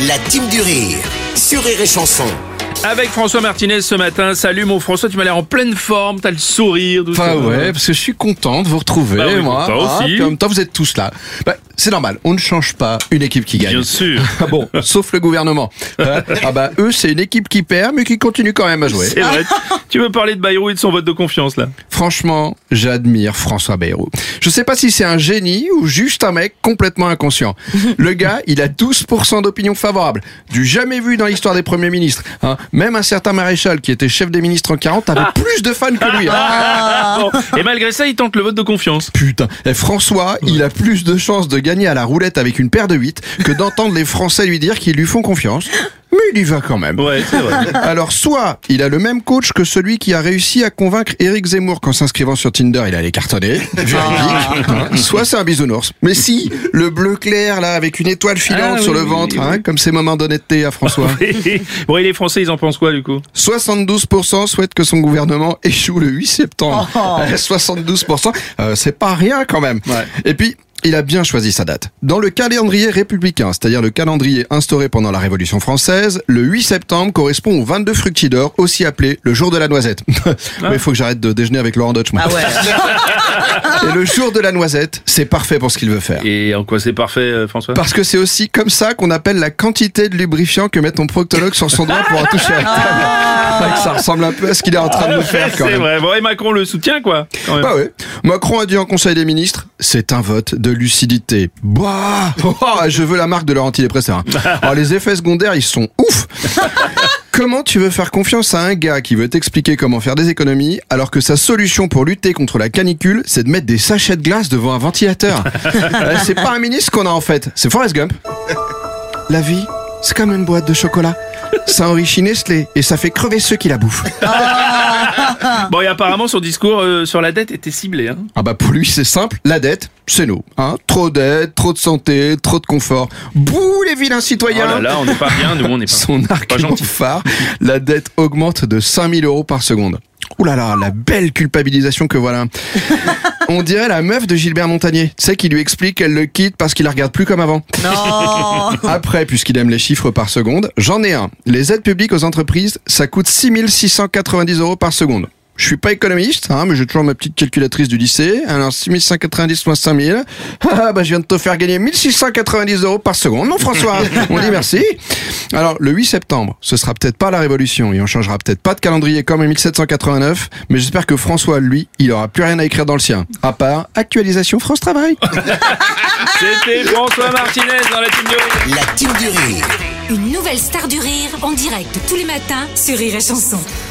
La team du rire sur Rire et Chanson. Avec François Martinez ce matin. Salut mon François, tu m'as l'air en pleine forme, t'as le sourire. Tout Enfin ça. ouais, parce que je suis content de vous retrouver, Bah oui, moi. toi aussi. Puis en même temps, vous êtes tous là. C'est normal, on ne change pas une équipe qui gagne. Bien sûr. Ah bon, sauf le gouvernement. Eux, c'est une équipe qui perd, mais qui continue quand même à jouer. C'est vrai. Tu veux parler de Bayrou et de son vote de confiance là? Franchement, j'admire François Bayrou. Je sais pas si c'est un génie ou juste un mec complètement inconscient. Le gars, il a 12% d'opinion favorable. Du jamais vu dans l'histoire des premiers ministres. Hein. Même un certain maréchal qui était chef des ministres en 40 avait plus de fans que lui. Bon. Et malgré ça, il tente le vote de confiance. Putain, et François, il a plus de chances de gagner à la roulette avec une paire de 8 que d'entendre les Français lui dire qu'ils lui font confiance. Mais il y va quand même. Ouais, c'est vrai. Alors, soit il a le même coach que celui qui a réussi à convaincre Éric Zemmour qu'en s'inscrivant sur Tinder, il allait cartonner. Véridique. Hein. Soit c'est un bisounours. Mais si, le bleu clair, là, avec une étoile filante sur le ventre, hein, comme ces moments d'honnêteté à François. Bon, et les Français, ils en pensent quoi du coup? 72% souhaitent que son gouvernement échoue le 8 septembre. 72%, c'est pas rien quand même. Ouais. Et puis, il a bien choisi sa date. Dans le calendrier républicain, c'est-à-dire le calendrier instauré pendant la Révolution française, le 8 septembre correspond au 22 Fructidor, aussi appelé le jour de la noisette. Mais il faut que j'arrête de déjeuner avec Laurent Deutsch, moi. Ah ouais. Et le jour de la noisette, c'est parfait pour ce qu'il veut faire. Et en quoi c'est parfait, François? Parce que c'est aussi comme ça qu'on appelle la quantité de lubrifiant que met ton proctologue sur son doigt pour en toucher à table. Ça ressemble un peu à ce qu'il est en train de me faire quand C'est même. vrai. Bon, et Macron le soutient quoi quand même. Bah ouais. Macron a dit en Conseil des ministres, c'est un vote de lucidité. Bah, je veux la marque de leur antidépresseur. Alors les effets secondaires, ils sont ouf. Comment tu veux faire confiance à un gars qui veut t'expliquer comment faire des économies alors que sa solution pour lutter contre la canicule, c'est de mettre des sachets de glace devant un ventilateur? C'est pas un ministre qu'on a en fait, c'est Forrest Gump. La vie, c'est comme une boîte de chocolat. Ça enrichit Nestlé et ça fait crever ceux qui la bouffent. Bon, et apparemment son discours sur la dette était ciblé. Hein. Ah bah pour lui c'est simple, la dette, c'est nous. Hein. Trop d'aide, trop de santé, trop de confort. Bouh les vilains Oh citoyens. là là, on n'est pas bien, nous on n'est pas. Son argument gentil. phare, la dette augmente de 5000 € par seconde. Ouh là là, la belle culpabilisation que voilà. On dirait la meuf de Gilbert Montagnier, tu sais, qui lui explique qu'elle le quitte parce qu'il la regarde plus comme avant. Non. Après, puisqu'il aime les chiffres par seconde, j'en ai un. Les aides publiques aux entreprises, ça coûte 6690 € par seconde. Je suis pas économiste, hein, mais j'ai toujours ma petite calculatrice du lycée. Alors 6190 moins 5000. Ah bah je viens de te faire gagner 1690 € par seconde. Non François, on dit merci. Alors le 8 septembre, ce sera peut-être pas la révolution et on changera peut-être pas de calendrier comme en 1789, mais j'espère que François, lui, il aura plus rien à écrire dans le sien. À part actualisation France Travail. C'était François Martinez dans la team du rire. La team du rire. Une nouvelle star du rire en direct tous les matins sur Rire et Chanson.